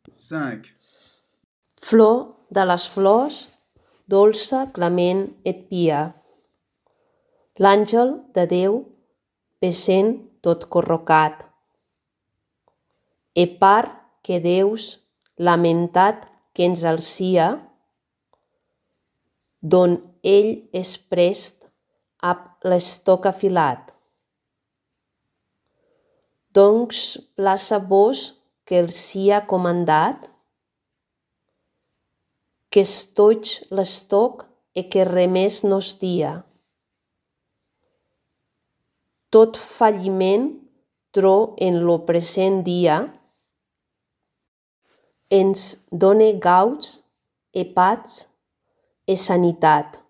5. Flor de les flors, dolça, clement et pia. L'àngel de Déu ve sent tot corrocat. E part que Deus lamentat que ens alcia, don ell és prest ab l'estoc afilat. Doncs plaça vos que el sia comandat, que estoig l'estoc e que remés nos dia. Tot falliment tro en lo present dia, ens done gauds e pats e sanitat.